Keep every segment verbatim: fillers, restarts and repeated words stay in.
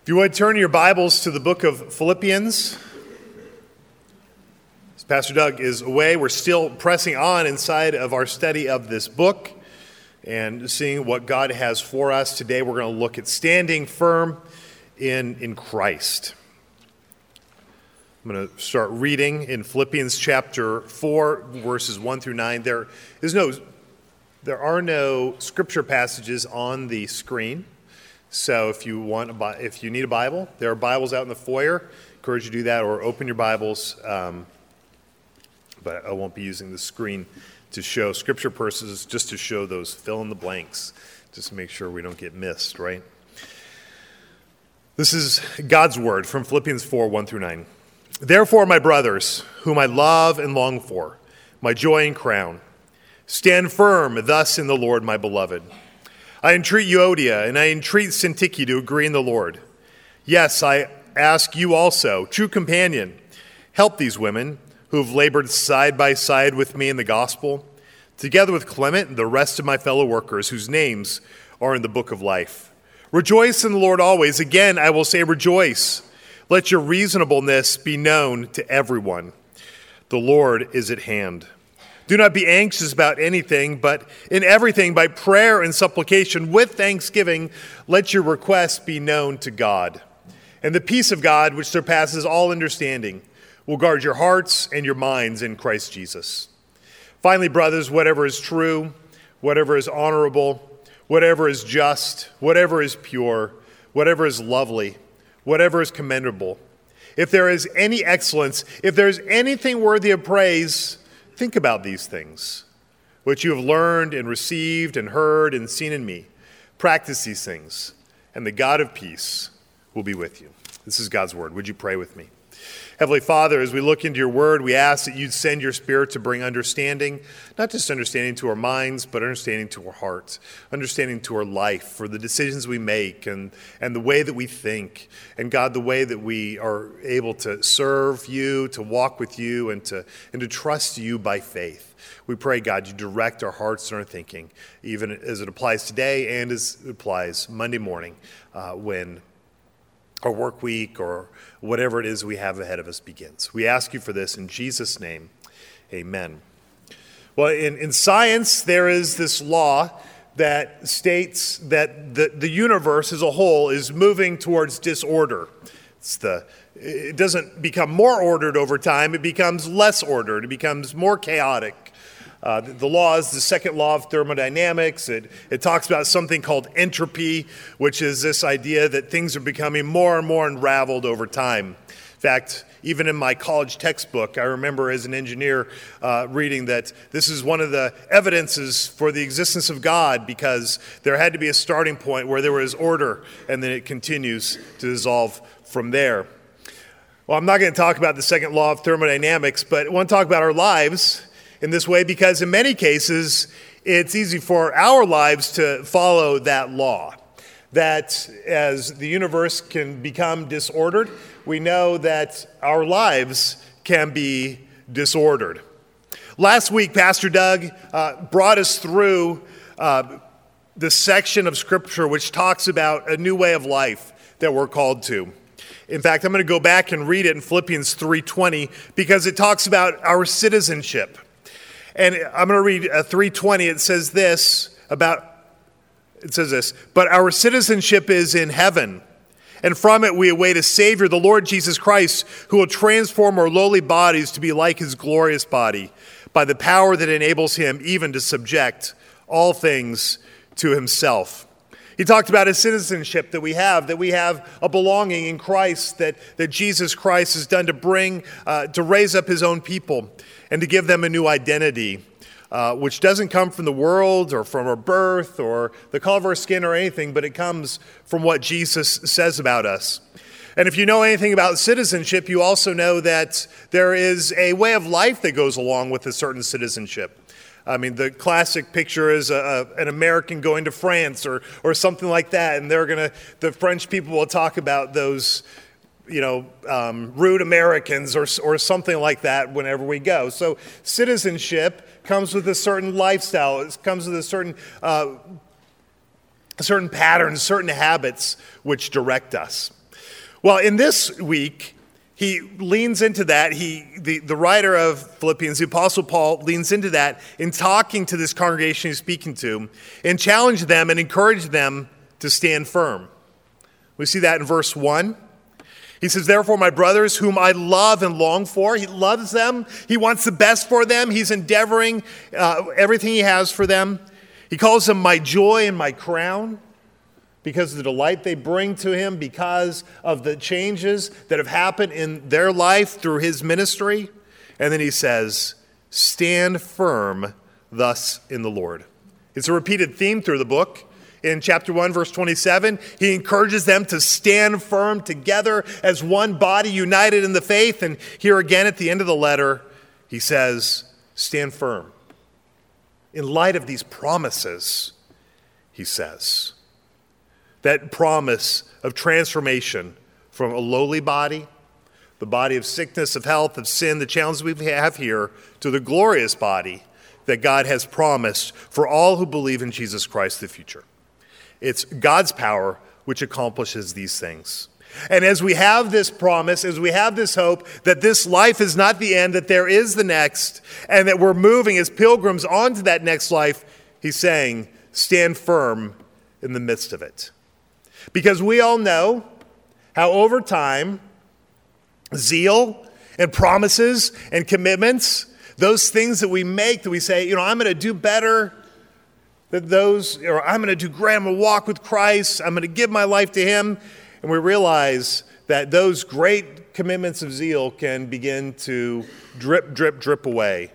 If you would turn your Bibles to the book of Philippians. As Pastor Doug is away, we're still pressing on inside of our study of this book and seeing what God has for us. Today we're going to look at standing firm in, in Christ. I'm going to start reading in Philippians chapter four, verses one through nine. There is no, there are no scripture passages on the screen. So if you want, a, if you need a Bible, there are Bibles out in the foyer. I encourage you to do that, or open your Bibles. Um, but I won't be using the screen to show scripture purposes, just to show those fill in the blanks, just to make sure we don't get missed, right? This is God's word from Philippians four, one through nine. Therefore, my brothers, whom I love and long for, my joy and crown, stand firm thus in the Lord, my beloved. I entreat Euodia, and I entreat Syntyche to agree in the Lord. Yes, I ask you also, true companion, help these women who have labored side by side with me in the gospel, together with Clement and the rest of my fellow workers whose names are in the book of life. Rejoice in the Lord always. Again, I will say rejoice. Let your reasonableness be known to everyone. The Lord is at hand. Do not be anxious about anything, but in everything, by prayer and supplication, with thanksgiving, let your requests be known to God. And the peace of God, which surpasses all understanding, will guard your hearts and your minds in Christ Jesus. Finally, brothers, whatever is true, whatever is honorable, whatever is just, whatever is pure, whatever is lovely, whatever is commendable, if there is any excellence, if there is anything worthy of praise, think about these things, which you have learned and received and heard and seen in me. Practice these things, and the God of peace will be with you. This is God's word. Would you pray with me? Heavenly Father, as we look into your word, we ask that you'd send your Spirit to bring understanding, not just understanding to our minds, but understanding to our hearts, understanding to our life, for the decisions we make and, and the way that we think. And God, the way that we are able to serve you, to walk with you, and to, and to trust you by faith. We pray, God, you direct our hearts and our thinking, even as it applies today and as it applies Monday morning uh, when our work week or whatever it is we have ahead of us begins. We ask you for this in Jesus' name. Amen. Well, in, in science, there is this law that states that the, the universe as a whole is moving towards disorder. It's the, it doesn't become more ordered over time. It becomes less ordered. It becomes more chaotic. Uh, the, the law is the second law of thermodynamics. It, it talks about something called entropy, which is this idea that things are becoming more and more unraveled over time. In fact, even in my college textbook, I remember as an engineer uh, reading that this is one of the evidences for the existence of God, because there had to be a starting point where there was order, and then it continues to dissolve from there. Well, I'm not going to talk about the second law of thermodynamics, but I want to talk about our lives in this way, because in many cases, it's easy for our lives to follow that law. That as the universe can become disordered, we know that our lives can be disordered. Last week, Pastor Doug uh, brought us through uh, the section of Scripture which talks about a new way of life that we're called to. In fact, I'm going to go back and read it in Philippians three twenty, because it talks about our citizenship. And I'm going to read uh, three twenty. It says this about, it says this, but our citizenship is in heaven, and from it we await a Savior, the Lord Jesus Christ, who will transform our lowly bodies to be like his glorious body, by the power that enables him even to subject all things to himself. He talked about a citizenship that we have, that we have a belonging in Christ, that, that Jesus Christ has done to bring, uh, to raise up his own people and to give them a new identity, uh, which doesn't come from the world or from our birth or the color of our skin or anything, but it comes from what Jesus says about us. And if you know anything about citizenship, you also know that there is a way of life that goes along with a certain citizenship. I mean, the classic picture is a, a, an American going to France or or something like that, and they're gonna. The French people will talk about those, you know, um, rude Americans or or something like that whenever we go. So citizenship comes with a certain lifestyle. It comes with a certain uh, certain patterns, certain habits which direct us. Well, in this week, he leans into that. He, the, the writer of Philippians, the Apostle Paul, leans into that in talking to this congregation he's speaking to and challenge them and encourage them to stand firm. We see that in verse one. He says, therefore, my brothers, whom I love and long for, he loves them. He wants the best for them. He's endeavoring uh, everything he has for them. He calls them my joy and my crown because of the delight they bring to him, because of the changes that have happened in their life through his ministry. And then he says, stand firm thus in the Lord. It's a repeated theme through the book. In chapter one, verse twenty-seven, he encourages them to stand firm together as one body united in the faith. And here again at the end of the letter, he says, stand firm. In light of these promises, he says, that promise of transformation from a lowly body, the body of sickness, of health, of sin, the challenges we have here, to the glorious body that God has promised for all who believe in Jesus Christ in the future. It's God's power which accomplishes these things. And as we have this promise, as we have this hope that this life is not the end, that there is the next, and that we're moving as pilgrims onto that next life, he's saying, stand firm in the midst of it. Because we all know how over time, zeal and promises and commitments, those things that we make, that we say, you know, I'm going to do better than those, or I'm going to do great, I'm going to walk with Christ, I'm going to give my life to him. And we realize that those great commitments of zeal can begin to drip, drip, drip away.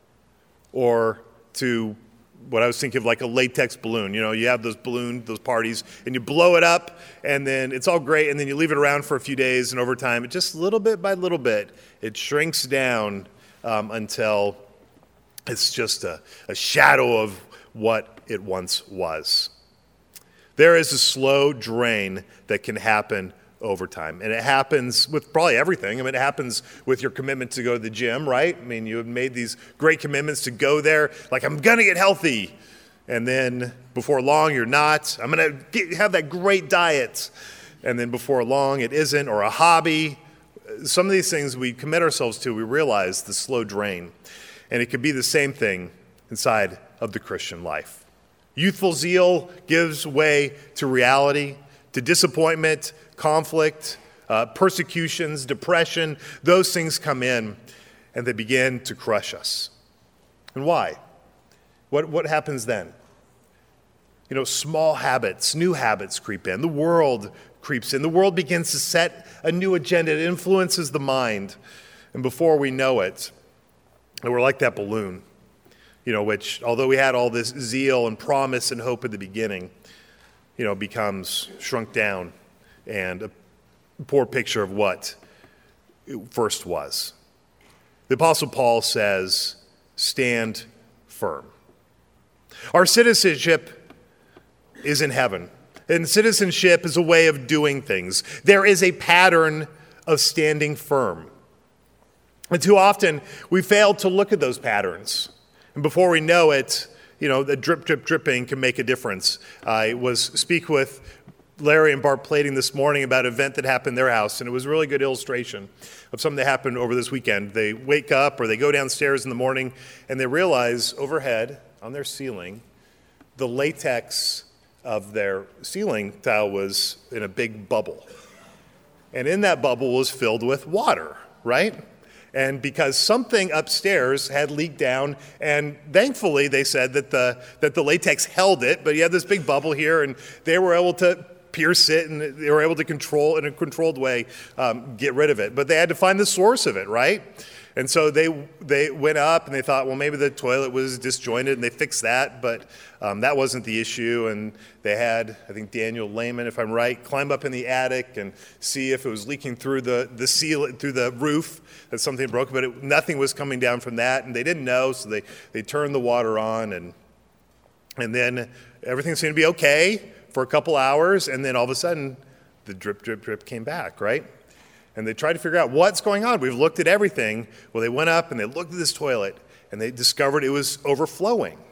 Or to what I was thinking of, like a latex balloon. You know, you have those balloon, those parties, and you blow it up, and then it's all great, and then you leave it around for a few days, and over time, it just little bit by little bit, it shrinks down um, until it's just a, a shadow of what it once was. There is a slow drain that can happen over time. And it happens with probably everything. I mean, it happens with your commitment to go to the gym, right? I mean, you have made these great commitments to go there. Like, I'm going to get healthy. And then before long, you're not. I'm going to have that great diet. And then before long, it isn't. Or a hobby. Some of these things we commit ourselves to, we realize the slow drain. And it could be the same thing inside of the Christian life. Youthful zeal gives way to reality, to disappointment, conflict, uh, persecutions, depression. Those things come in and they begin to crush us. And why? What, what happens then? You know, small habits, new habits creep in. The world creeps in. The world begins to set a new agenda. It influences the mind. And before we know it, we're like that balloon. You know, which, although we had all this zeal and promise and hope at the beginning, you know, becomes shrunk down and a poor picture of what it first was. The Apostle Paul says, stand firm. Our citizenship is in heaven, and citizenship is a way of doing things. There is a pattern of standing firm. And too often, we fail to look at those patterns. And before we know it, you know, the drip, drip, dripping can make a difference. I was speaking with Larry and Bart Plating this morning about an event that happened in their house, and it was a really good illustration of something that happened over this weekend. They wake up or they go downstairs in the morning, and they realize overhead on their ceiling, the latex of their ceiling tile was in a big bubble. And in that bubble was filled with water, right? And because something upstairs had leaked down, and thankfully they said that the that the latex held it, but you had this big bubble here, and they were able to pierce it, and they were able to control, in a controlled way, um, get rid of it. But they had to find the source of it, right? And so they they went up, and they thought, well, maybe the toilet was disjointed, and they fixed that, but um, that wasn't the issue. And they had, I think, Daniel Lehman, if I'm right, climb up in the attic and see if it was leaking through the the seal, through the roof, that something broke, but it, nothing was coming down from that, and they didn't know, so they, they turned the water on, and and then everything seemed to be okay for a couple hours, and then all of a sudden, the drip, drip, drip came back, right? And they tried to figure out what's going on. We've looked at everything. Well, they went up and they looked at this toilet, and they discovered it was overflowing.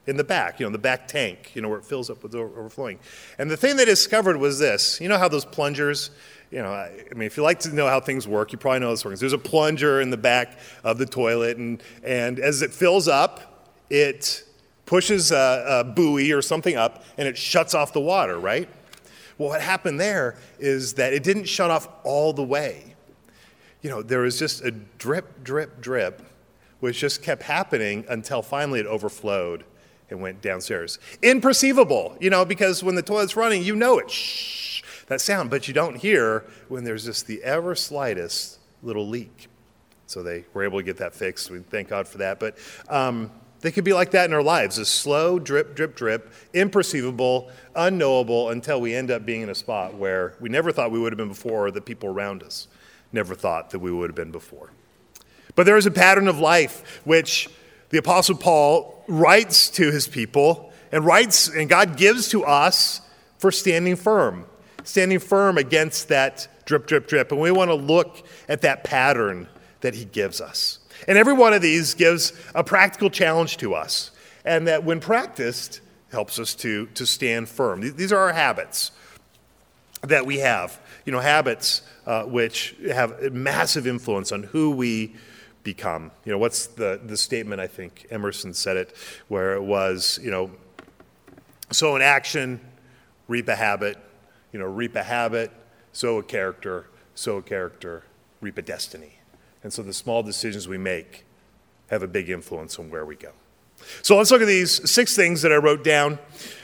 in the back, you know, the back tank, you know, where it fills up with overflowing. And the thing they discovered was this. You know how those plungers, you know, I mean, if you like to know how things work, you probably know this works. There's a plunger in the back of the toilet, and, and as it fills up, it pushes a, a buoy or something up, and it shuts off the water, right? Well, what happened there is that it didn't shut off all the way. You know, there was just a drip, drip, drip, which just kept happening until finally it overflowed and went downstairs. Imperceivable, you know, because when the toilet's running, you know it, shh, that sound, but you don't hear when there's just the ever slightest little leak. So they were able to get that fixed. We thank God for that. But um, they could be like that in our lives, a slow drip, drip, drip, imperceivable, unknowable, until we end up being in a spot where we never thought we would have been before, or the people around us never thought that we would have been before. But there is a pattern of life which the Apostle Paul writes to his people and writes, and God gives to us for standing firm, standing firm against that drip, drip, drip. And we want to look at that pattern that he gives us. And every one of these gives a practical challenge to us, and that when practiced helps us to, to stand firm. These are our habits that we have, you know, habits uh, which have massive influence on who we become. You know, what's the, the statement, I think Emerson said it, where it was, you know, sow an action, reap a habit, you know, reap a habit, sow a character, sow a character, reap a destiny. And so the small decisions we make have a big influence on where we go. So let's look at these six things that I wrote down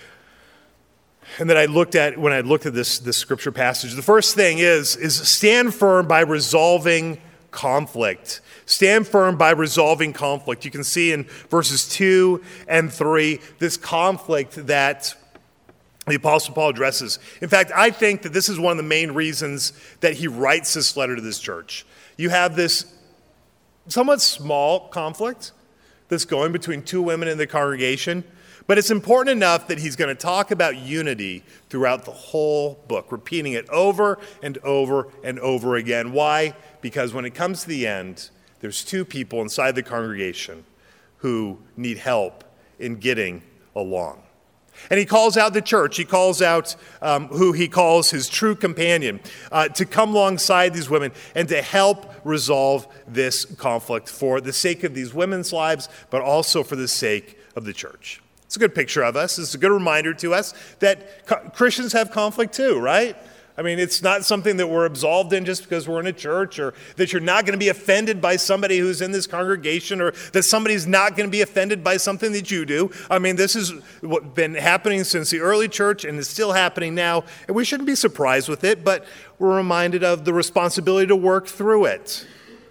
and that I looked at when I looked at this, this scripture passage. The first thing is, is stand firm by resolving conflict. Stand firm by resolving conflict. You can see in verses two and three this conflict that the Apostle Paul addresses. In fact, I think that this is one of the main reasons that he writes this letter to this church. You have this somewhat small conflict that's going between two women in the congregation, but it's important enough that he's going to talk about unity throughout the whole book, repeating it over and over and over again. Why? Because when it comes to the end, there's two people inside the congregation who need help in getting along. And he calls out the church. He calls out um, who he calls his true companion uh, to come alongside these women and to help resolve this conflict for the sake of these women's lives, but also for the sake of the church. It's a good picture of us. It's a good reminder to us that co- Christians have conflict too, right? I mean, it's not something that we're absolved in just because we're in a church, or that you're not going to be offended by somebody who's in this congregation, or that somebody's not going to be offended by something that you do. I mean, this has been happening since the early church and is still happening now, and we shouldn't be surprised with it, but we're reminded of the responsibility to work through it.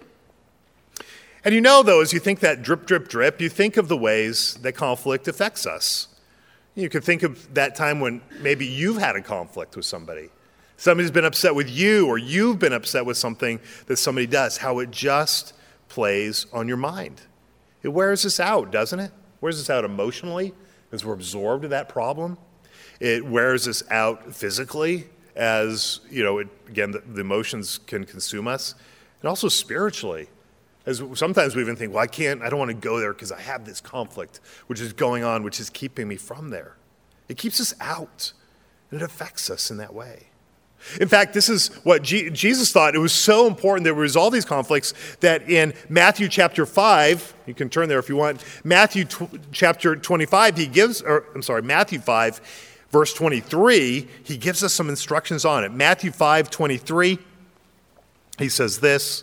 And you know, though, as you think that drip, drip, drip, you think of the ways that conflict affects us. You could think of that time when maybe you've had a conflict with somebody. Somebody's been upset with you, or you've been upset with something that somebody does, how it just plays on your mind. It wears us out, doesn't it? It wears us out emotionally as we're absorbed in that problem. It wears us out physically as, you know, it, again, the, the emotions can consume us. And also spiritually, as sometimes we even think, well, I can't, I don't want to go there because I have this conflict which is going on, which is keeping me from there. It keeps us out, and it affects us in that way. In fact, this is what G- Jesus thought. It was so important that we resolve these conflicts that in Matthew chapter five, you can turn there if you want, Matthew tw- chapter twenty-five, he gives, or I'm sorry, Matthew five, verse twenty-three, he gives us some instructions on it. Matthew five, twenty-three, he says this.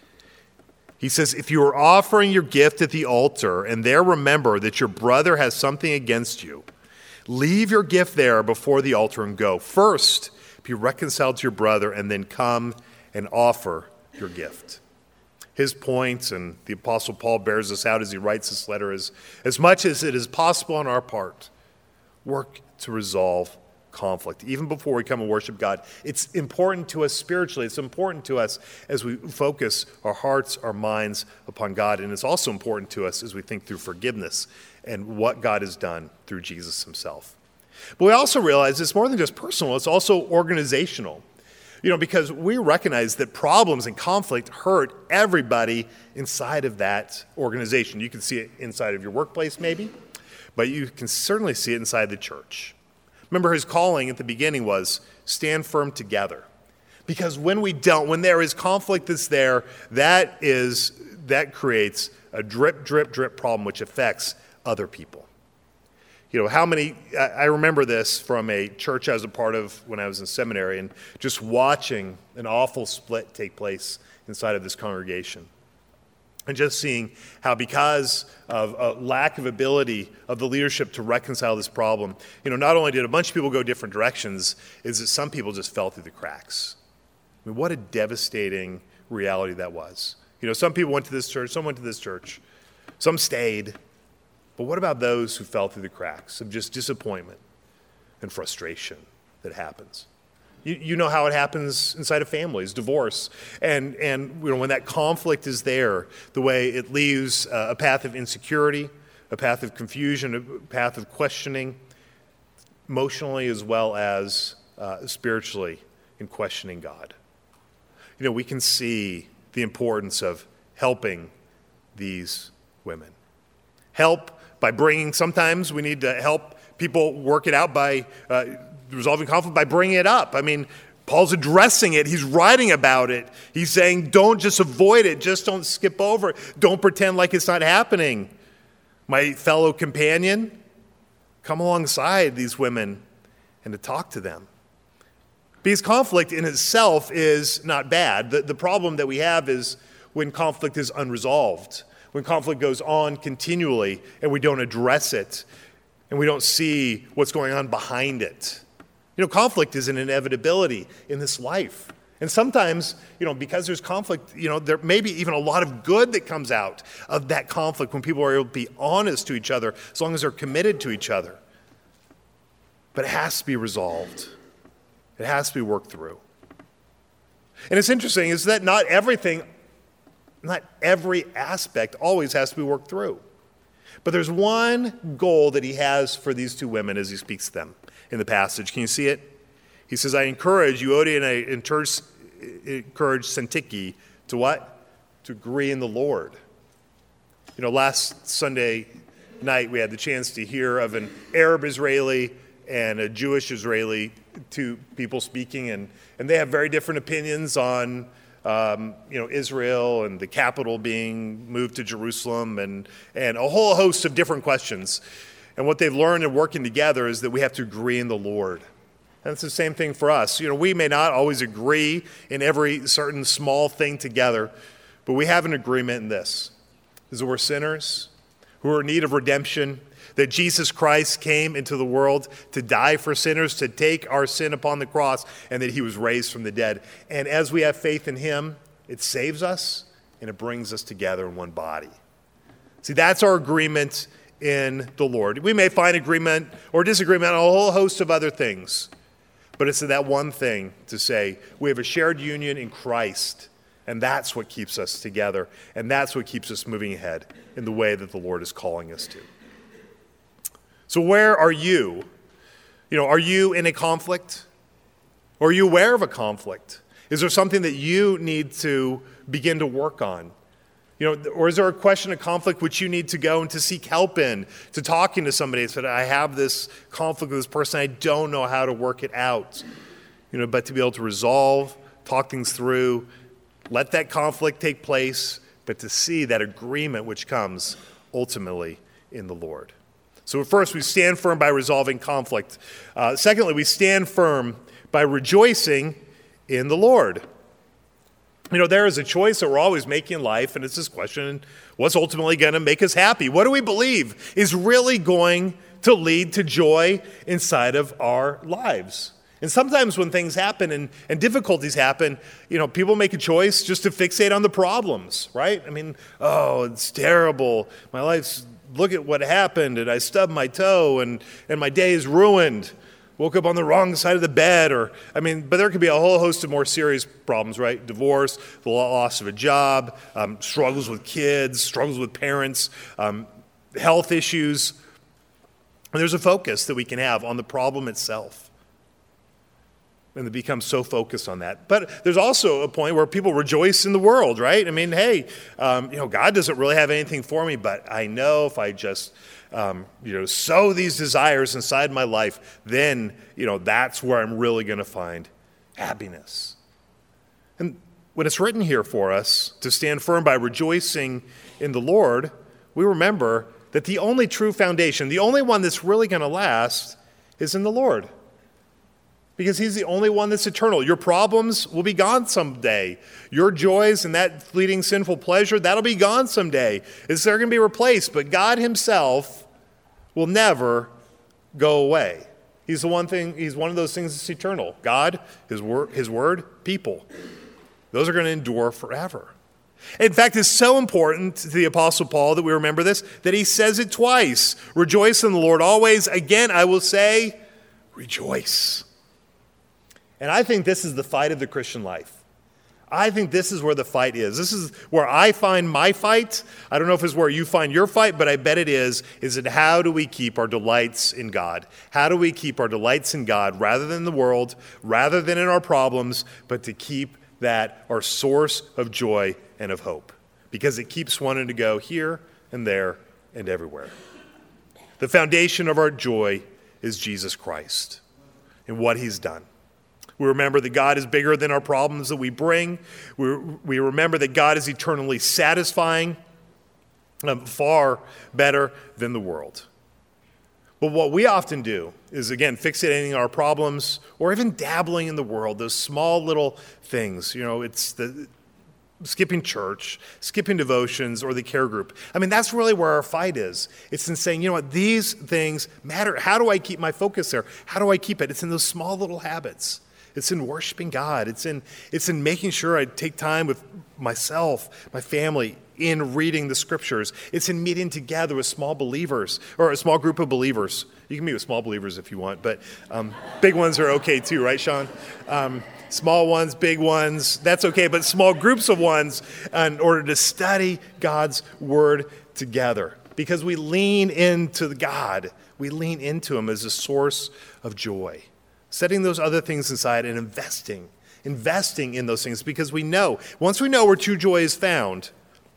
He says, if you are offering your gift at the altar and there remember that your brother has something against you, leave your gift there before the altar and go. First, be reconciled to your brother, and then come and offer your gift. His point, and the Apostle Paul bears this out as he writes this letter, is as much as it is possible on our part, work to resolve conflict. Even before we come and worship God, it's important to us spiritually. It's important to us as we focus our hearts, our minds upon God. And it's also important to us as we think through forgiveness and what God has done through Jesus himself. But we also realize it's more than just personal, it's also organizational. You know, because we recognize that problems and conflict hurt everybody inside of that organization. You can see it inside of your workplace maybe, but you can certainly see it inside the church. Remember, his calling at the beginning was stand firm together. Because when we don't, when there is conflict that's there, that is that creates a drip, drip, drip problem which affects other people. You know, how many, I remember this from a church I was a part of when I was in seminary, and just watching an awful split take place inside of this congregation. And just seeing how, because of a lack of ability of the leadership to reconcile this problem, you know, not only did a bunch of people go different directions, is that some people just fell through the cracks. I mean, what a devastating reality that was. You know, some people went to this church, some went to this church, some stayed. But what about those who fell through the cracks of just disappointment and frustration that happens? You, you know how it happens inside of families, divorce. And, and you know, when that conflict is there, the way it leaves uh, a path of insecurity, a path of confusion, a path of questioning, emotionally as well as uh, spiritually, in questioning God. You know, we can see the importance of helping these women. Help by bringing, sometimes we need to help people work it out by uh, resolving conflict by bringing it up. I mean, Paul's addressing it. He's writing about it. He's saying, don't just avoid it. Just don't skip over it. Don't pretend like it's not happening. My fellow companion, come alongside these women and to talk to them. Because conflict in itself is not bad. The, the problem that we have is when conflict is unresolved, when conflict goes on continually and we don't address it and we don't see what's going on behind it. You know, conflict is an inevitability in this life. And sometimes, you know, because there's conflict, you know, there may be even a lot of good that comes out of that conflict when people are able to be honest to each other, as long as they're committed to each other. But it has to be resolved. It has to be worked through. And it's interesting is that not everything, not every aspect always has to be worked through. But there's one goal that he has for these two women as he speaks to them in the passage. Can you see it? He says, I encourage Euodia and I encourage Syntyche to what? To agree in the Lord. You know, last Sunday night we had the chance to hear of an Arab Israeli and a Jewish Israeli, two people speaking, and, and they have very different opinions on um, you know, Israel and the capital being moved to Jerusalem and, and a whole host of different questions. And what they've learned in working together is that we have to agree in the Lord. And it's the same thing for us. You know, we may not always agree in every certain small thing together, but we have an agreement in this, is that we're sinners who are in need of redemption, that Jesus Christ came into the world to die for sinners, to take our sin upon the cross, and that he was raised from the dead. And as we have faith in him, it saves us and it brings us together in one body. See, that's our agreement in the Lord. We may find agreement or disagreement on a whole host of other things, but it's that one thing to say we have a shared union in Christ, and that's what keeps us together, and that's what keeps us moving ahead in the way that the Lord is calling us to. So where are you? You know, are you in a conflict? Or are you aware of a conflict? Is there something that you need to begin to work on? You know, or is there a question of conflict which you need to go and to seek help in, to talking to somebody and say, I have this conflict with this person, I don't know how to work it out. You know, but to be able to resolve, talk things through, let that conflict take place, but to see that agreement which comes ultimately in the Lord. So first, we stand firm by resolving conflict. Uh, secondly, we stand firm by rejoicing in the Lord. You know, there is a choice that we're always making in life, and it's this question, what's ultimately going to make us happy? What do we believe is really going to lead to joy inside of our lives? And sometimes when things happen and, and difficulties happen, you know, people make a choice just to fixate on the problems, right? I mean, oh, it's terrible. My life's, look at what happened, and I stubbed my toe, and, and my day is ruined. Woke up on the wrong side of the bed, or, I mean, but there could be a whole host of more serious problems, right? Divorce, the loss of a job, um, struggles with kids, struggles with parents, um, health issues. And there's a focus that we can have on the problem itself. And they become so focused on that. But there's also a point where people rejoice in the world, right? I mean, hey, um, you know, God doesn't really have anything for me, but I know if I just, um, you know, sow these desires inside my life, then, you know, that's where I'm really going to find happiness. And when it's written here for us to stand firm by rejoicing in the Lord, we remember that the only true foundation, the only one that's really going to last, is in the Lord. Because he's the only one that's eternal. Your problems will be gone someday. Your joys and that fleeting sinful pleasure, that'll be gone someday. It's they're going to be replaced, but God himself will never go away. He's the one thing, he's one of those things that's eternal. God, his word, his word, people. Those are going to endure forever. In fact, it's so important to the Apostle Paul that we remember this, that he says it twice. Rejoice in the Lord always. Again, I will say, rejoice. And I think this is the fight of the Christian life. I think this is where the fight is. This is where I find my fight. I don't know if it's where you find your fight, but I bet it is, is that how do we keep our delights in God? How do we keep our delights in God rather than the world, rather than in our problems, but to keep that our source of joy and of hope? Because it keeps wanting to go here and there and everywhere. The foundation of our joy is Jesus Christ and what he's done. We remember that God is bigger than our problems that we bring. We, we remember that God is eternally satisfying, um, far better than the world. But what we often do is, again, fixating on our problems or even dabbling in the world, those small little things. You know, it's the skipping church, skipping devotions, or the care group. I mean, that's really where our fight is. It's in saying, you know what, these things matter. How do I keep my focus there? How do I keep it? It's in those small little habits. It's in worshiping God. It's in it's in making sure I take time with myself, my family, in reading the scriptures. It's in meeting together with small believers, or a small group of believers. You can meet with small believers if you want, but um, big ones are okay too, right, Sean? Um, small ones, big ones, that's okay, but small groups of ones in order to study God's word together. Because we lean into God. We lean into him as a source of joy. Setting those other things aside and investing, investing in those things, because we know, once we know where true joy is found,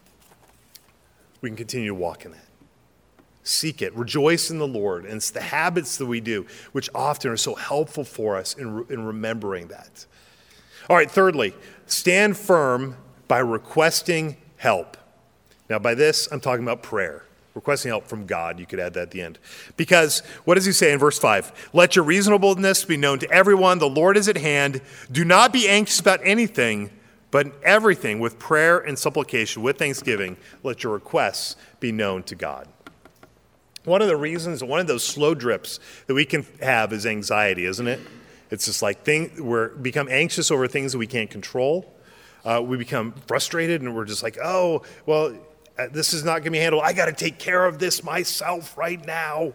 we can continue to walk in that. Seek it, rejoice in the Lord, and it's the habits that we do, which often are so helpful for us in, in remembering that. All right, thirdly, stand firm by requesting help. Now, by this, I'm talking about prayer. Requesting help from God, you could add that at the end. Because what does he say in verse five? Let your reasonableness be known to everyone. The Lord is at hand. Do not be anxious about anything, but in everything with prayer and supplication, with thanksgiving, let your requests be known to God. One of the reasons, one of those slow drips that we can have is anxiety, isn't it? It's just like thing, we become anxious over things that we can't control. Uh, we become frustrated and we're just like, oh, well, this is not going to be handled. I got to take care of this myself right now.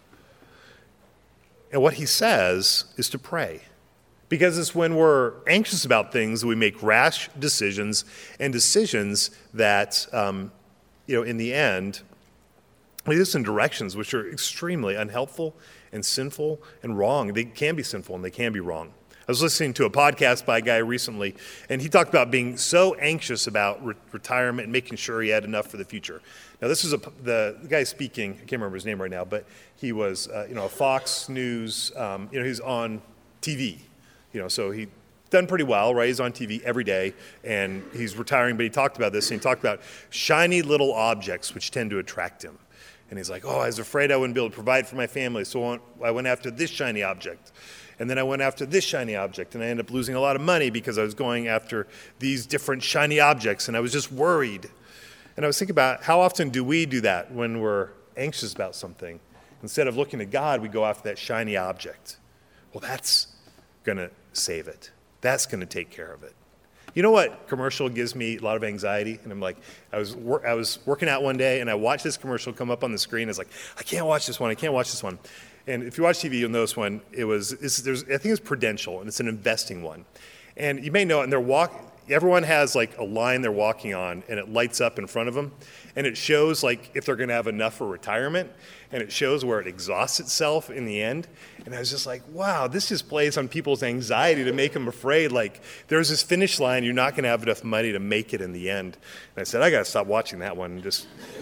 And what he says is to pray. Because it's when we're anxious about things that we make rash decisions and decisions that, um, you know, in the end, lead us in directions which are extremely unhelpful and sinful and wrong. They can be sinful and they can be wrong. I was listening to a podcast by a guy recently, and he talked about being so anxious about re- retirement and making sure he had enough for the future. Now, this is a, the, the guy speaking. I can't remember his name right now, but he was, uh, you know, a Fox News. Um, you know, he's on T V. You know, so he done pretty well, right? He's on T V every day, and he's retiring. But he talked about this, and he talked about shiny little objects which tend to attract him. And he's like, "Oh, I was afraid I wouldn't be able to provide for my family, so I went after this shiny object." And then I went after this shiny object, and I ended up losing a lot of money because I was going after these different shiny objects, and I was just worried. And I was thinking about how often do we do that when we're anxious about something? Instead of looking to God, we go after that shiny object. Well, that's going to save it. That's going to take care of it. You know what commercial gives me a lot of anxiety? And I'm like, I was wor- I was working out one day, and I watched this commercial come up on the screen. I was like, I can't watch this one. I can't watch this one. And if you watch T V, you'll know this one. It was, it's, there's, I think it's Prudential, and it's an investing one. And you may know it, and they're walk, everyone has like a line they're walking on, and it lights up in front of them, and it shows like if they're going to have enough for retirement, and it shows where it exhausts itself in the end. And I was just like, wow, this just plays on people's anxiety to make them afraid. Like, there's this finish line, you're not going to have enough money to make it in the end. And I said, I got to stop watching that one and just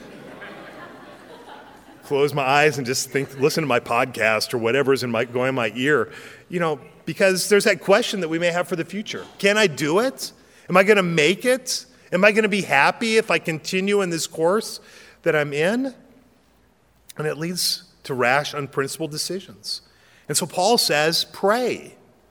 close my eyes and just think, listen to my podcast or whatever's in my, going in my ear, you know, because there's that question that we may have for the future. Can I do it? Am I going to make it? Am I going to be happy if I continue in this course that I'm in? And it leads to rash, unprincipled decisions. And so Paul says, pray.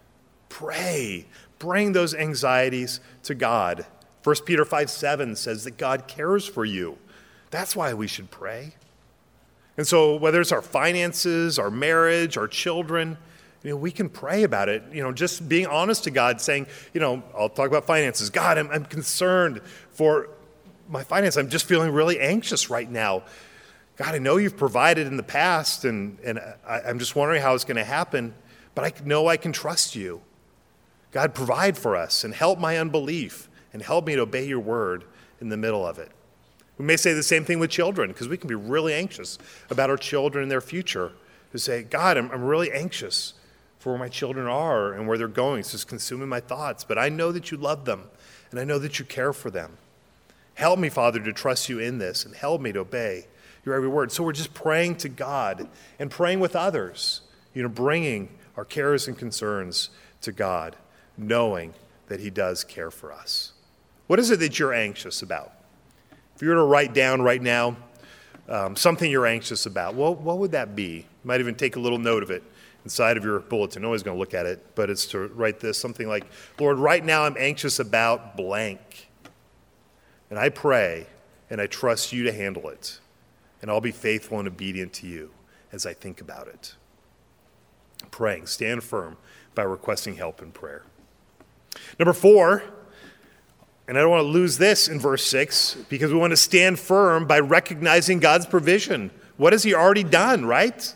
Pray. Bring those anxieties to God. First Peter five seven says that God cares for you. That's why we should pray. And so whether it's our finances, our marriage, our children, you know, we can pray about it. You know, just being honest to God, saying, you know, I'll talk about finances. God, I'm, I'm concerned for my finances. I'm just feeling really anxious right now. God, I know you've provided in the past, and, and I, I'm just wondering how it's going to happen, but I know I can trust you. God, provide for us and help my unbelief and help me to obey your word in the middle of it. We may say the same thing with children, because we can be really anxious about our children and their future. To say, God, I'm, I'm really anxious for where my children are and where they're going. It's just consuming my thoughts, but I know that you love them, and I know that you care for them. Help me, Father, to trust you in this, and help me to obey your every word. So we're just praying to God and praying with others, you know, bringing our cares and concerns to God, knowing that he does care for us. What is it that you're anxious about? If you were to write down right now um, something you're anxious about, well, what would that be? You might even take a little note of it inside of your bulletin. No one's going to look at it, but it's to write this, something like, Lord, right now I'm anxious about blank. And I pray and I trust you to handle it. And I'll be faithful and obedient to you as I think about it. Praying, stand firm by requesting help in prayer. Number four, and I don't want to lose this in verse six, because we want to stand firm by recognizing God's provision. What has he already done, right?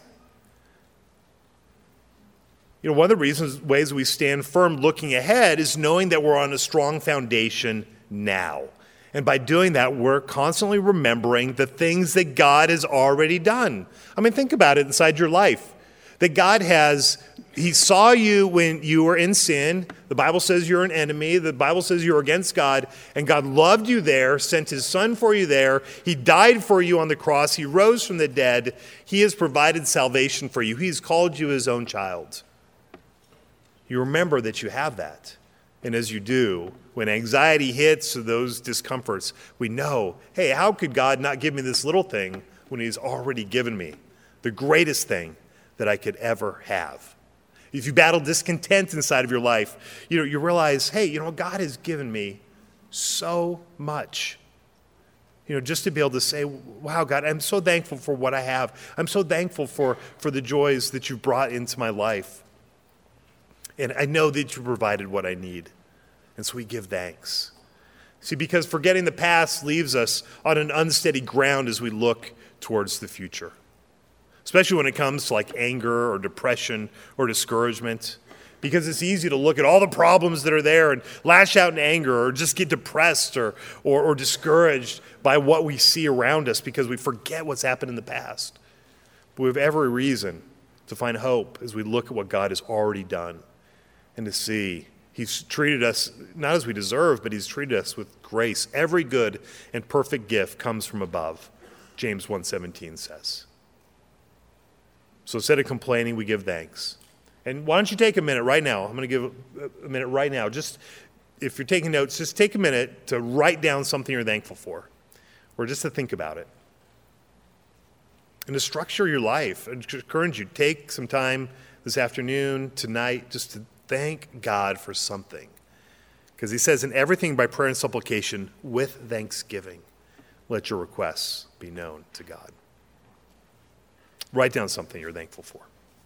You know, one of the reasons, ways we stand firm looking ahead is knowing that we're on a strong foundation now. And by doing that, we're constantly remembering the things that God has already done. I mean, think about it inside your life. That God has, he saw you when you were in sin. The Bible says you're an enemy. The Bible says you're against God. And God loved you there, sent his son for you there. He died for you on the cross. He rose from the dead. He has provided salvation for you. He's called you his own child. You remember that you have that. And as you do, when anxiety hits or those discomforts, we know, hey, how could God not give me this little thing when he's already given me the greatest thing that I could ever have? If you battle discontent inside of your life, you know, you realize, hey, you know, God has given me so much. You know, just to be able to say, wow, God, I'm so thankful for what I have. I'm so thankful for, for the joys that you've brought into my life. And I know that you provided what I need. And so we give thanks. See, because forgetting the past leaves us on an unsteady ground as we look towards the future. Especially when it comes to like anger or depression or discouragement. Because it's easy to look at all the problems that are there and lash out in anger or just get depressed or, or, or discouraged by what we see around us because we forget what's happened in the past. But we have every reason to find hope as we look at what God has already done. And to see he's treated us not as we deserve, but he's treated us with grace. Every good and perfect gift comes from above, James one seventeen says. So instead of complaining, we give thanks. And why don't you take a minute right now? I'm going to give a minute right now. Just if you're taking notes, just take a minute to write down something you're thankful for, or just to think about it. And to structure your life. I encourage you, take some time this afternoon, tonight, just to thank God for something. Because he says, in everything by prayer and supplication with thanksgiving, let your requests be known to God. Write down something you're thankful for.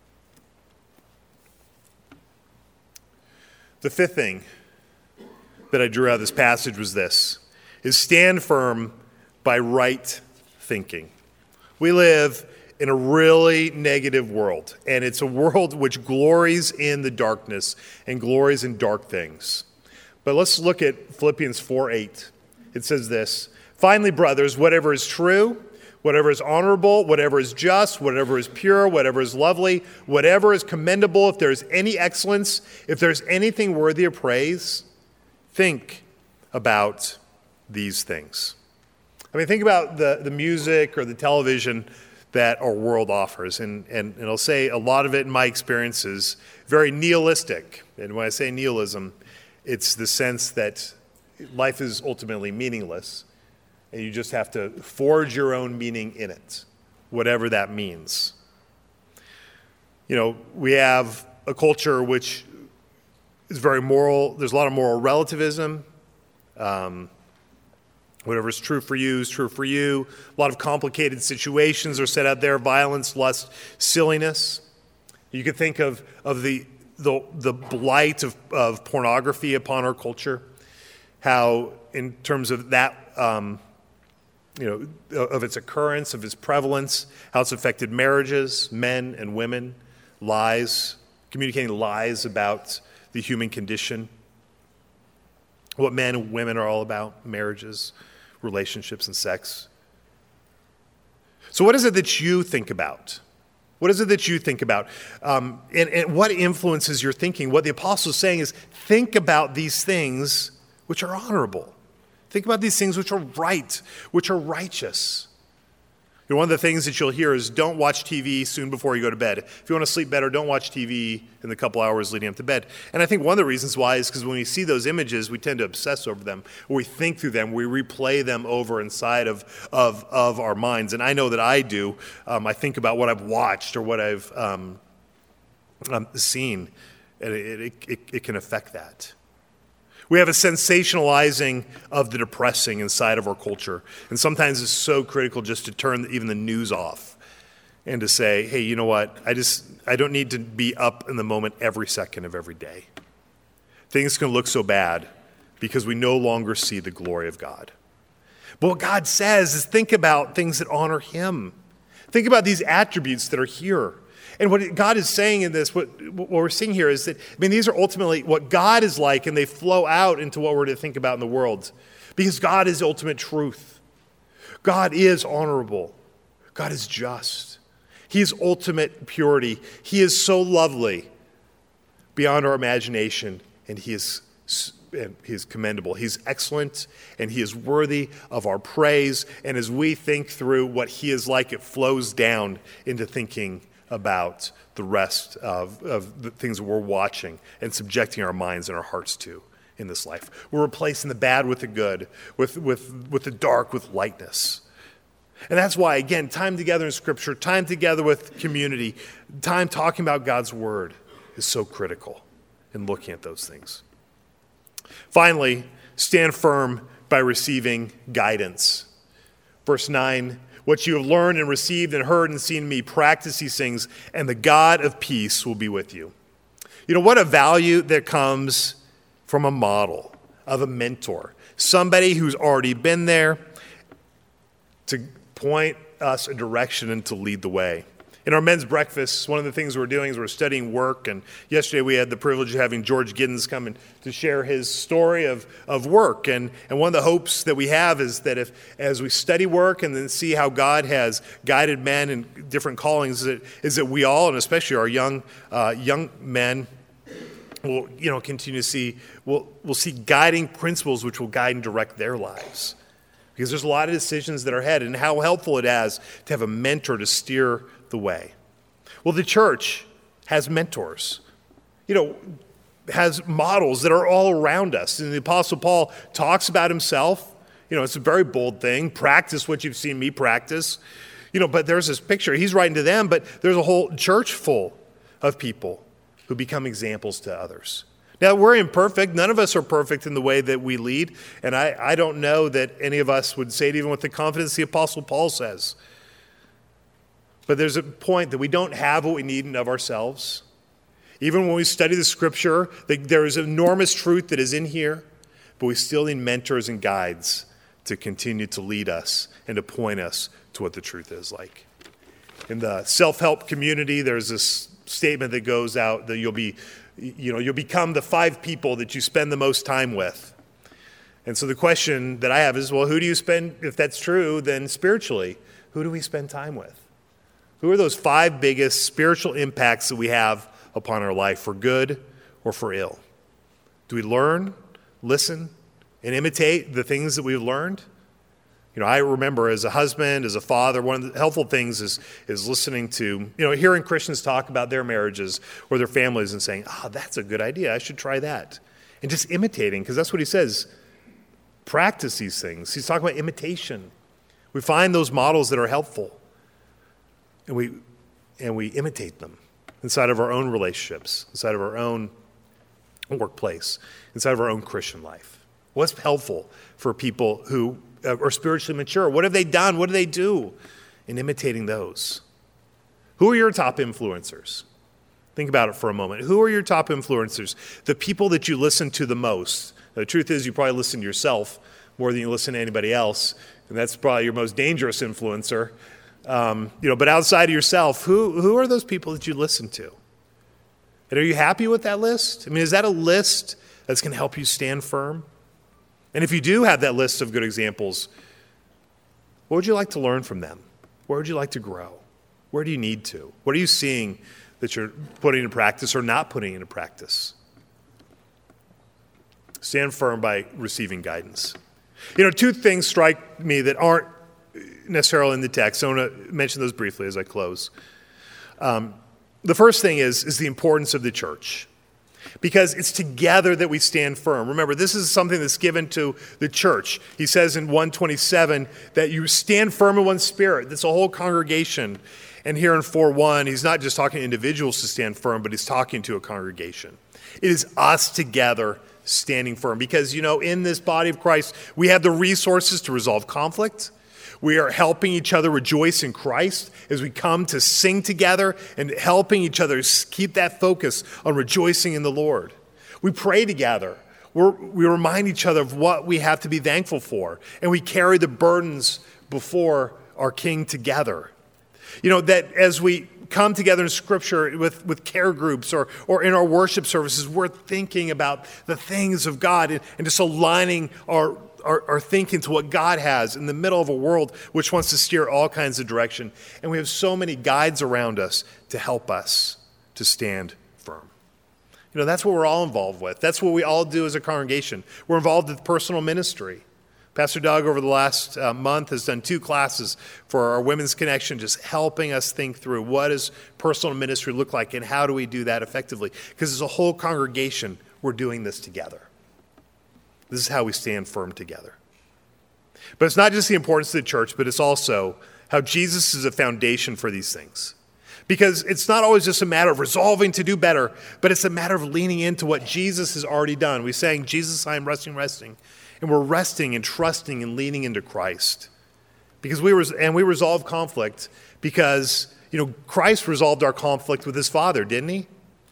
The fifth thing that I drew out of this passage was this, is stand firm by right thinking. We live in a really negative world, and it's a world which glories in the darkness and glories in dark things. But let's look at Philippians four eight. It says this, "Finally, brothers, whatever is true, whatever is honorable, whatever is just, whatever is pure, whatever is lovely, whatever is commendable, if there is any excellence, if there's anything worthy of praise, think about these things." I mean, think about the, the music or the television that our world offers. And, and, and I'll say a lot of it, in my experience, is very nihilistic. And when I say nihilism, it's the sense that life is ultimately meaningless, and you just have to forge your own meaning in it, whatever that means. You know, we have a culture which is very moral. There's a lot of moral relativism. Um, whatever is true for you is true for you. A lot of complicated situations are set out there: violence, lust, silliness. You could think of, of the, the, the blight of, of pornography upon our culture, how in terms of that, um, you know, of its occurrence, of its prevalence, how it's affected marriages, men and women, lies, communicating lies about the human condition, what men and women are all about, marriages, relationships, and sex. So what is it that you think about? What is it that you think about? Um, and, and what influences your thinking? What the apostle is saying is, think about these things which are honorable. Think about these things which are right, which are righteous. You know, one of the things that you'll hear is, don't watch T V soon before you go to bed. If you want to sleep better, don't watch T V in the couple hours leading up to bed. And I think one of the reasons why is because when we see those images, we tend to obsess over them, or we think through them, we replay them over inside of, of, of our minds. And I know that I do. Um, I think about what I've watched or what I've um, um, seen, and it, it, it, it can affect that. We have a sensationalizing of the depressing inside of our culture. And sometimes it's so critical just to turn even the news off and to say, hey, you know what? I just, I don't need to be up in the moment every second of every day. Things can look so bad because we no longer see the glory of God. But what God says is, think about things that honor him. Think about these attributes that are here. And what God is saying in this, what, what we're seeing here is that, I mean, these are ultimately what God is like, and they flow out into what we're to think about in the world. Because God is ultimate truth. God is honorable. God is just. He is ultimate purity. He is so lovely beyond our imagination, and he is, and he is commendable. He's excellent, and he is worthy of our praise. And as we think through what he is like, it flows down into thinking about the rest of, of the things that we're watching and subjecting our minds and our hearts to in this life. We're replacing the bad with the good, with, with, with the dark with lightness. And that's why, again, time together in Scripture, time together with community, time talking about God's Word is so critical in looking at those things. Finally, stand firm by receiving guidance. Verse nine, what you have learned and received and heard and seen me, practice these things, and the God of peace will be with you. You know, what a value that comes from a model, of a mentor, somebody who's already been there to point us a direction and to lead the way. In our men's breakfast, one of the things we're doing is we're studying work, and yesterday we had the privilege of having George Giddens come and to share his story of, of work. And, and one of the hopes that we have is that if, as we study work and then see how God has guided men in different callings, is that, is that we all, and especially our young uh, young men, will you know continue to see we'll we'll see guiding principles which will guide and direct their lives. Because there's a lot of decisions that are ahead, and how helpful it is to have a mentor to steer the way. Well, the church has mentors, you know, has models that are all around us. And the Apostle Paul talks about himself. You know, it's a very bold thing. Practice what you've seen me practice. You know, but there's this picture. He's writing to them, but there's a whole church full of people who become examples to others. Now, we're imperfect. None of us are perfect in the way that we lead. And I, I don't know that any of us would say it even with the confidence the Apostle Paul says. But there's a point that we don't have what we need in of ourselves. Even when we study the Scripture, there is enormous truth that is in here, but we still need mentors and guides to continue to lead us and to point us to what the truth is like. In the self-help community, there's this statement that goes out that you'll be You know, you'll become the five people that you spend the most time with. And so the question that I have is, well, who do you spend, if that's true, then spiritually, who do we spend time with? Who are those five biggest spiritual impacts that we have upon our life, for good or for ill? Do we learn, listen, and imitate the things that we've learned? You know, I remember as a husband, as a father, one of the helpful things is is listening to, you know, hearing Christians talk about their marriages or their families and saying, oh, that's a good idea, I should try that. And just imitating, because that's what he says. Practice these things. He's talking about imitation. We find those models that are helpful, and we and we imitate them inside of our own relationships, inside of our own workplace, inside of our own Christian life. What's helpful for people who are spiritually mature? What have they done? What do they do in imitating those? Who are your top influencers? Think about it for a moment. Who are your top influencers? The people that you listen to the most. Now, the truth is, you probably listen to yourself more than you listen to anybody else, and that's probably your most dangerous influencer. Um, you know, but outside of yourself, who who are those people that you listen to? And are you happy with that list? I mean, is that a list that's going to help you stand firm? And if you do have that list of good examples, what would you like to learn from them? Where would you like to grow? Where do you need to? What are you seeing that you're putting into practice or not putting into practice? Stand firm by receiving guidance. You know, two things strike me that aren't necessarily in the text. I want to mention those briefly as I close. Um, the first thing is, is the importance of the church. Because it's together that we stand firm. Remember, this is something that's given to the church. He says in one twenty-seven that you stand firm in one spirit. That's a whole congregation. And here in four one, he's not just talking to individuals to stand firm, but he's talking to a congregation. It is us together standing firm. Because, you know, in this body of Christ, we have the resources to resolve conflict. We are helping each other rejoice in Christ as we come to sing together and helping each other keep that focus on rejoicing in the Lord. We pray together. We're, we remind each other of what we have to be thankful for, and we carry the burdens before our King together. You know, that as we come together in Scripture with, with care groups or, or in our worship services, we're thinking about the things of God and, and just aligning our Our, our thinking to what God has in the middle of a world which wants to steer all kinds of direction. And we have so many guides around us to help us to stand firm. You know, that's what we're all involved with. That's what we all do as a congregation. We're involved with personal ministry. Pastor Doug, over the last uh, month, has done two classes for our Women's Connection, just helping us think through what does personal ministry look like and how do we do that effectively. Because as a whole congregation, we're doing this together. This is how we stand firm together. But it's not just the importance of the church, but it's also how Jesus is a foundation for these things. Because it's not always just a matter of resolving to do better, but it's a matter of leaning into what Jesus has already done. We sang, Jesus, I am resting, resting. And we're resting and trusting and leaning into Christ. Because we res- and we resolve conflict because, you know, Christ resolved our conflict with his Father, didn't he?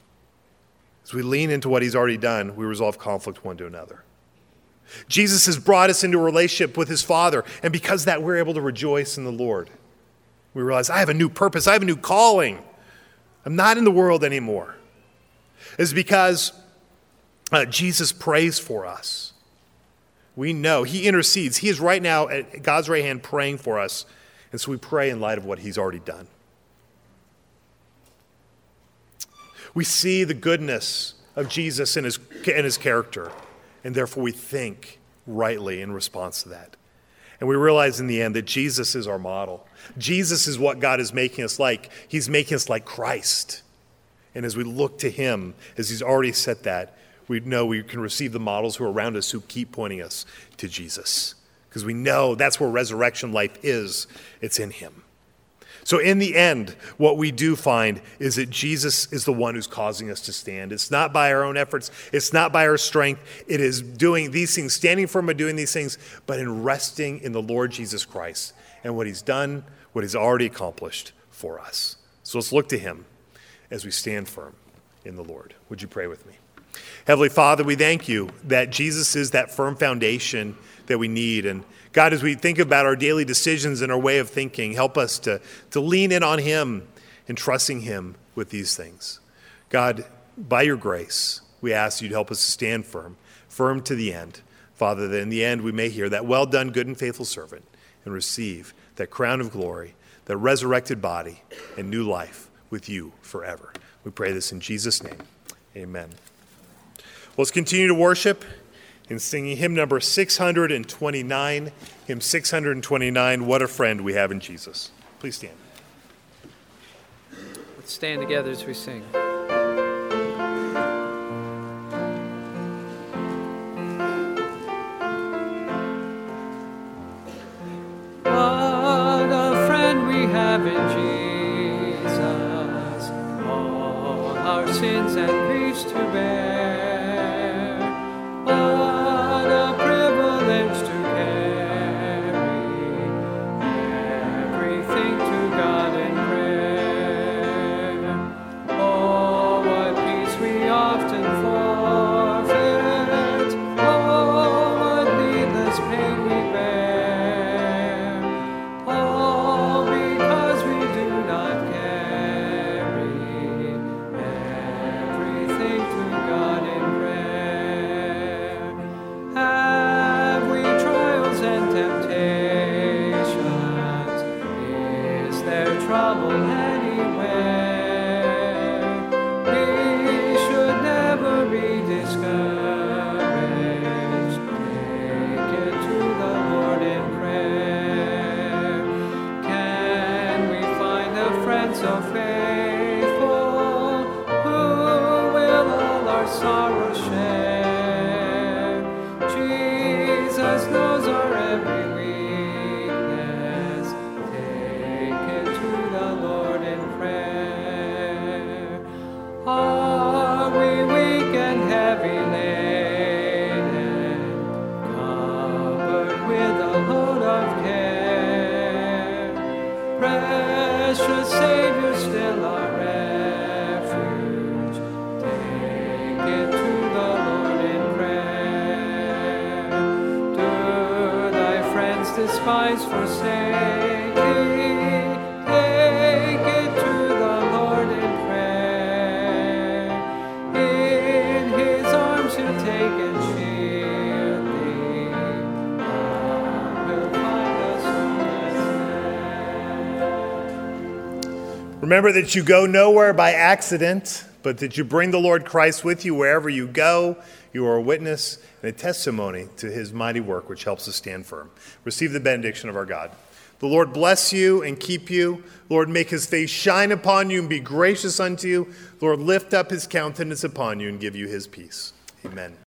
As we lean into what he's already done, we resolve conflict one to another. Jesus has brought us into a relationship with his Father, and because of that, we're able to rejoice in the Lord. We realize, I have a new purpose, I have a new calling. I'm not in the world anymore. It's because uh, Jesus prays for us. We know he intercedes. He is right now at God's right hand praying for us, and so we pray in light of what he's already done. We see the goodness of Jesus in his, in his character. And therefore we think rightly in response to that. And we realize in the end that Jesus is our model. Jesus is what God is making us like. He's making us like Christ. And as we look to him, as he's already said that, we know we can receive the models who are around us who keep pointing us to Jesus. Because we know that's where resurrection life is. It's in him. So in the end, what we do find is that Jesus is the one who's causing us to stand. It's not by our own efforts. It's not by our strength. It is doing these things, standing firm and doing these things, but in resting in the Lord Jesus Christ and what he's done, what he's already accomplished for us. So let's look to him as we stand firm in the Lord. Would you pray with me? Heavenly Father, we thank you that Jesus is that firm foundation that we need. And God, as we think about our daily decisions and our way of thinking, help us to, to lean in on him and trusting him with these things. God, by your grace, we ask you to help us to stand firm, firm to the end. Father, that in the end we may hear that well done, good and faithful servant, and receive that crown of glory, that resurrected body, and new life with you forever. We pray this in Jesus' name. Amen. Let's continue to worship in singing hymn number six hundred twenty-nine. Hymn six hundred twenty-nine, What a Friend We Have in Jesus. Please stand. Let's stand together as we sing. Have in Jesus all our sins and griefs to bear. What a privilege to carry everything to God in prayer. Oh, what peace we often forfeit. Oh, what needless pain we bear. Trouble anywhere, we should never be discouraged. Take it to the Lord in prayer. Can we find a friend so faithful who will all our sorrows share? Jesus knows our every weakness. Take it to the Lord in prayer. Are we weak and heavy laden, covered with a load of care? Precious Savior, still our refuge. Take it to the Lord in prayer. Do thy friends despise, forsake thee? Take it to the Lord in prayer. In his arms he'll take and shield thee. God will find us on. Remember that you go nowhere by accident, but that you bring the Lord Christ with you wherever you go. You are a witness and a testimony to his mighty work, which helps us stand firm. Receive the benediction of our God. The Lord bless you and keep you. Lord, make his face shine upon you and be gracious unto you. Lord, lift up his countenance upon you and give you his peace. Amen.